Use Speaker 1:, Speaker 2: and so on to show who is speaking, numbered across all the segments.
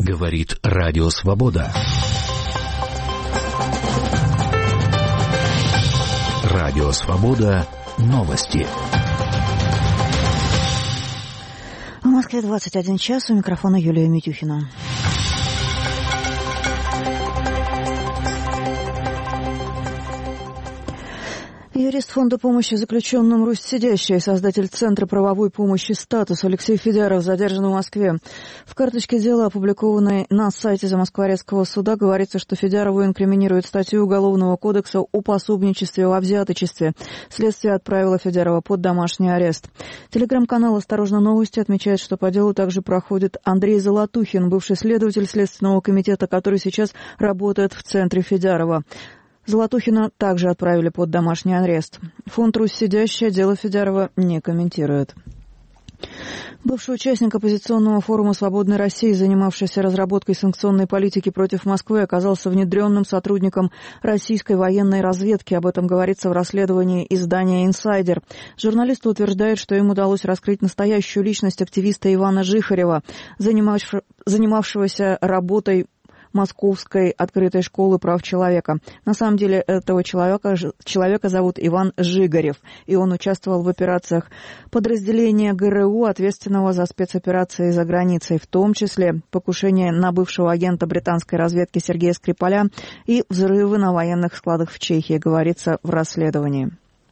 Speaker 1: Говорит Радио Свобода. Радио Свобода. Новости.
Speaker 2: В Москве 21 час. У микрофона Юлия Митюхина. Юрист Фонда помощи заключенным «Русь сидящая» и создатель Центра правовой помощи «Статус» Алексей Федяров задержан в Москве. В карточке дела, опубликованной на сайте Замоскворецкого суда, говорится, что Федярову инкриминирует статью Уголовного кодекса о пособничестве во взяточестве. Следствие отправило Федярова под домашний арест. Телеграм-канал «Осторожно, новости» отмечает, что по делу также проходит Андрей Золотухин, бывший следователь Следственного комитета, который сейчас работает в Центре Федярова. Золотухина также отправили под домашний арест. Фонд «Русь сидящая» дело Федярова не комментирует. Бывший участник оппозиционного форума «Свободной России», занимавшийся разработкой санкционной политики против Москвы, оказался внедренным сотрудником российской военной разведки. Об этом говорится в расследовании издания «Инсайдер». Журналисты утверждают, что им удалось раскрыть настоящую личность активиста Ивана Жихарева, занимавшегося работой Московской открытой школы прав человека. На самом деле этого человека зовут Иван Жигарев, и он участвовал в операциях подразделения ГРУ, ответственного за спецоперации за границей, в том числе покушение на бывшего агента британской разведки Сергея Скрипаля и взрывы на военных складах в Чехии, говорится в расследовании.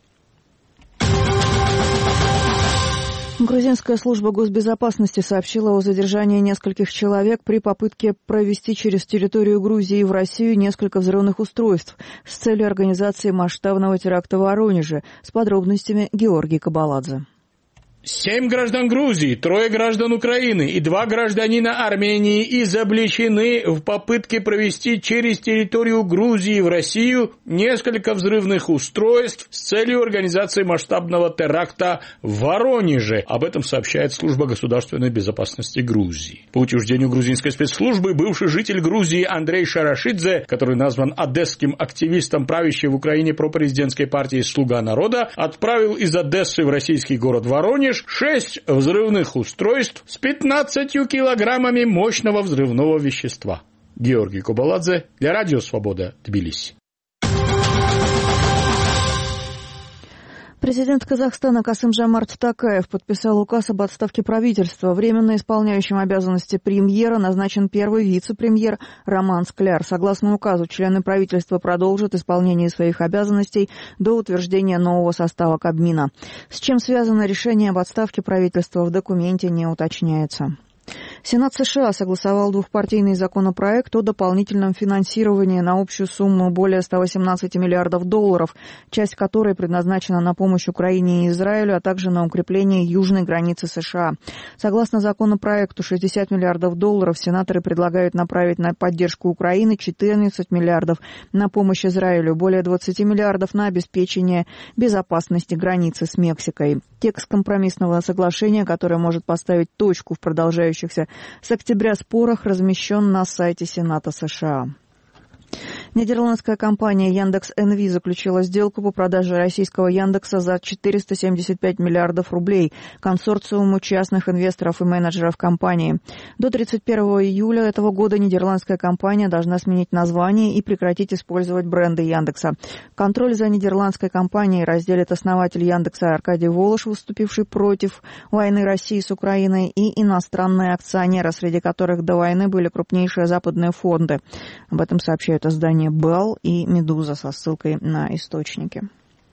Speaker 2: Грузинская служба госбезопасности сообщила о задержании нескольких человек при попытке провести через территорию Грузии в Россию несколько взрывных устройств с целью организации масштабного теракта в Воронеже. С подробностями Георгий Кабаладзе.
Speaker 3: 7 граждан Грузии, 3 граждан Украины и 2 гражданина Армении изобличены в попытке провести через территорию Грузии в Россию несколько взрывных устройств с целью организации масштабного теракта в Воронеже. Об этом сообщает Служба государственной безопасности Грузии. По утверждению грузинской спецслужбы, бывший житель Грузии Андрей Шарашидзе, который назван одесским активистом правящей в Украине пропрезидентской партии «Слуга народа», отправил из Одессы в российский город Воронеж 6 взрывных устройств с 15 килограммами мощного взрывного вещества. Георгий Кабаладзе для Радио Свобода, Тбилиси.
Speaker 2: Президент Казахстана Касым-Жомарт Токаев подписал указ об отставке правительства. Временно исполняющим обязанности премьера назначен первый вице-премьер Роман Скляр. Согласно указу, члены правительства продолжат исполнение своих обязанностей до утверждения нового состава Кабмина. С чем связано решение об отставке правительства, в документе не уточняется. Сенат США согласовал двухпартийный законопроект о дополнительном финансировании на общую сумму более 118 миллиардов долларов, часть которой предназначена на помощь Украине и Израилю, а также на укрепление южной границы США. Согласно законопроекту, 60 миллиардов долларов сенаторы предлагают направить на поддержку Украины, 14 миллиардов на помощь Израилю, более 20 миллиардов на обеспечение безопасности границы с Мексикой. Текст компромиссного соглашения, которое может поставить точку в продолжающихся с октября спорах, размещен на сайте Сената США. Нидерландская компания Яндекс.НВ заключила сделку по продаже российского Яндекса за 475 миллиардов рублей консорциуму частных инвесторов и менеджеров компании. До 31 июля этого года нидерландская компания должна сменить название и прекратить использовать бренды Яндекса. Контроль за нидерландской компанией разделит основатель Яндекса Аркадий Волош, выступивший против войны России с Украиной, и иностранные акционеры, среди которых до войны были крупнейшие западные фонды. Об этом сообщают издания «Белл» и «Медуза» со ссылкой на источники.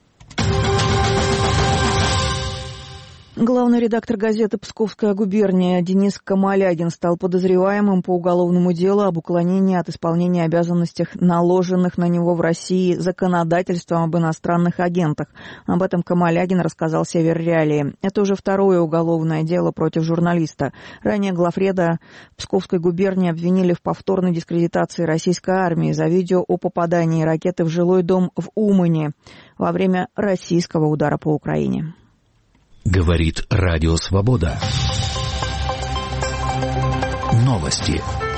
Speaker 2: Главный редактор газеты «Псковская губерния» Денис Камалягин стал подозреваемым по уголовному делу об уклонении от исполнения обязанностей, наложенных на него в России законодательством об иностранных агентах. Об этом Камалягин рассказал «Север Реалии». Это уже второе уголовное дело против журналиста. Ранее главреда Псковской губернии обвинили в повторной дискредитации российской армии за видео о попадании ракеты в жилой дом в Умане во время российского удара по Украине.
Speaker 1: Говорит Радио Свобода. Новости.